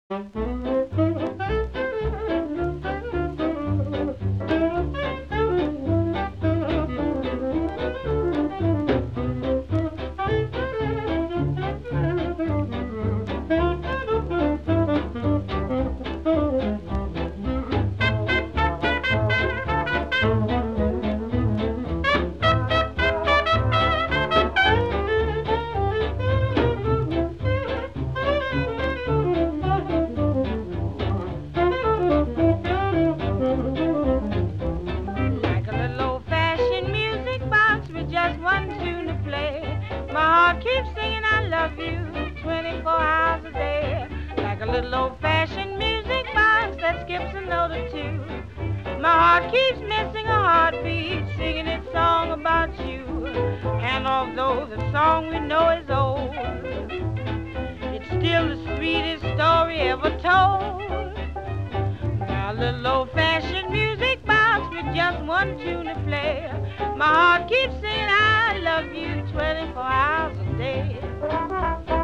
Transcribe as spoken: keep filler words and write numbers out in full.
Like a little old-fashioned music box with just one tune to play. My heart keeps singing I love you twenty-four hours a day. Like a little old-fashioned music box that skips a note or two. My heart keeps missing a heartbeat, singing its song about you. And although the song we know is old, it's still the sweetest story ever told. A little old-fashioned music box with just one tune to play. My heart keeps saying I love you twenty-four hours a day.